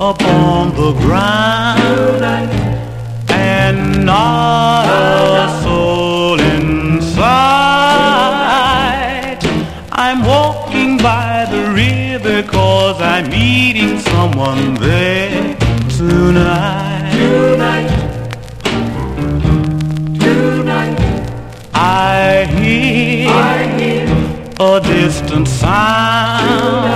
upon the ground, and not a soul inside. I'm walking by the river 'cause I'm meeting someone there tonight. Tonight, I hear a distant sound.